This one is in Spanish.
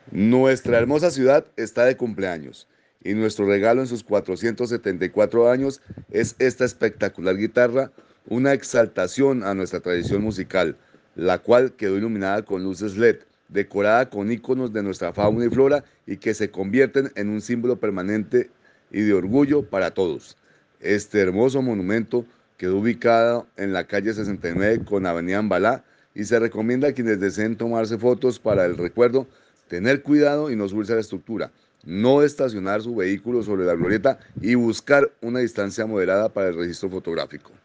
Nuestra hermosa ciudad está de cumpleaños y nuestro regalo en sus 474 años es esta espectacular guitarra, una exaltación a nuestra tradición musical, la cual quedó iluminada con luces LED, decorada con iconos de nuestra fauna y flora y que se convierten en un símbolo permanente y de orgullo para todos. Este hermoso monumento quedó ubicado en la calle 69 con Avenida Ambalá y se recomienda a quienes deseen tomarse fotos para el recuerdo tener cuidado y no subirse a la estructura, no estacionar su vehículo sobre la glorieta y buscar una distancia moderada para el registro fotográfico.